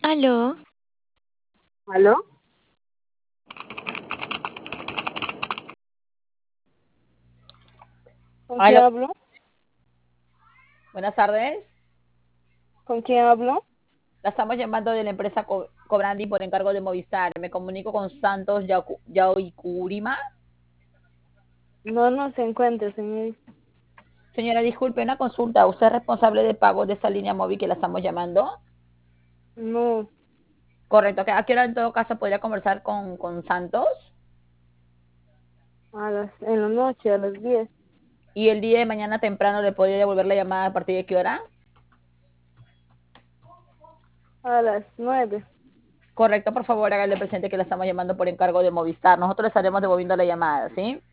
Aló, ¿Aló? ¿Con quién Aló, hablo? buenas tardes. ¿Con quién hablo? La estamos llamando de la empresa Cobrandi por encargo de Movistar. Me comunico con Santos Yauikurima. No, no se encuentra, señorita. Señora, disculpe, una consulta. ¿Usted es responsable de pago de esa línea móvil que la estamos llamando? No, Correcto. ¿A qué hora en todo caso podría conversar con Santos? en la noche, a las 10, Y el día de mañana temprano le podría devolver la llamada a partir de qué hora? a las 9. Correcto, por favor, hágale presente que la estamos llamando por encargo de Movistar. Nosotros le estaremos devolviendo la llamada, ¿sí?